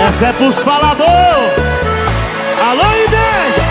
Essa é pros falador. Alô, inveja.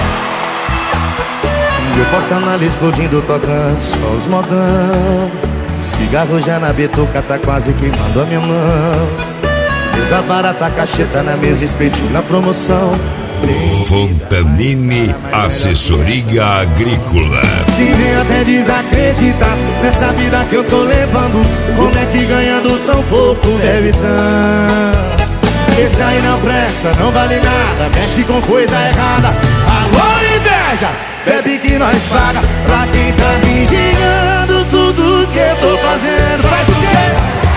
E o porta-malha explodindo, tocando só os modão. Cigarro já na bituca, tá quase queimando a minha mão. Mesa barata, cacheta na mesa, espetinho na promoção. Fontanini Assessoria Agrícola. Quem vem até desacreditar nessa vida que eu tô levando. Como é que ganhando tão pouco deve tanto? Esse aí não presta, não vale nada, mexe com coisa errada. Alô, inveja, bebe que nós paga. Pra quem tá vigiando tudo que eu tô fazendo. Faz o quê?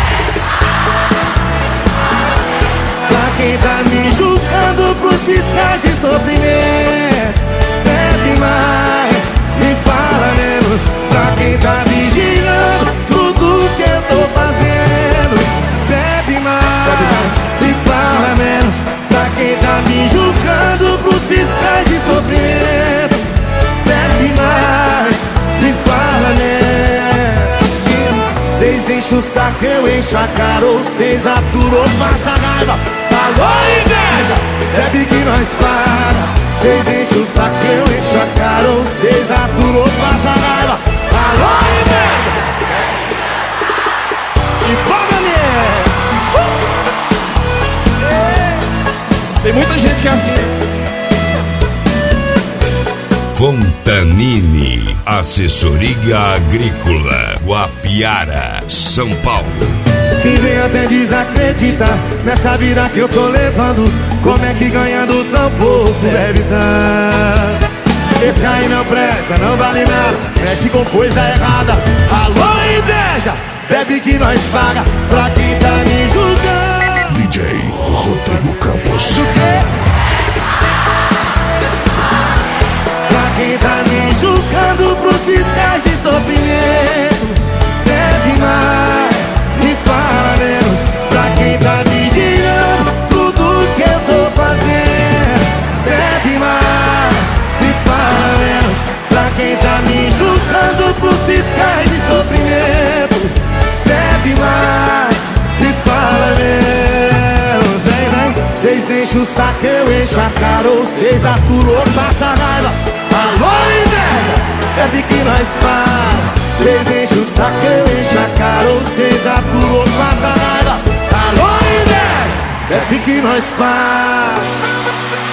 Pra quem tá me julgando pros fiscais de sofrimento. Bebe mais e fala menos. Pra quem tá vigiando tudo que eu tô fazendo. Bebe mais e fala menos. Pra quem tá me julgando pros fiscais de sofrimento. Bebe mais e fala menos. Cês enchem o saco, eu encho a cara. Ou cês aturou, passa raiva. Alô, inveja, bebe que nós paga. Cês enchem o saco, eu encho a cara. Ou cês aturou, passa raiva. Alô, inveja. E paga, Tem muita gente que é assim. Fontanini Assessoria Agrícola, Guapiara, São Paulo. Quem vem até desacreditar nessa vida que eu tô levando. Como é que ganhando tão pouco deve dar? Esse aí não presta, não vale nada, mexe com coisa errada. Alô, inveja, bebe que nós paga. Pra quem tá me julgando. DJ Rodrigo Campos. Pra quem tá me julgando pros fiscais de sofrimento. Bebe mais e fala menos. Pra quem tá vigiando tudo que eu tô fazendo. Bebe mais e fala menos. Pra quem tá me julgando pros fiscais de sofrimento. Bebe mais e fala menos. Vem, vem. Cês enchem o saco, eu encho a cara. Ou cês aturou, passa raiva. Alô, inveja, bebe que nós paga. Cês enchem o saco, eu encho a cara. Ou cês aturou, passa raiva. Alô, inveja, bebe que nós paga.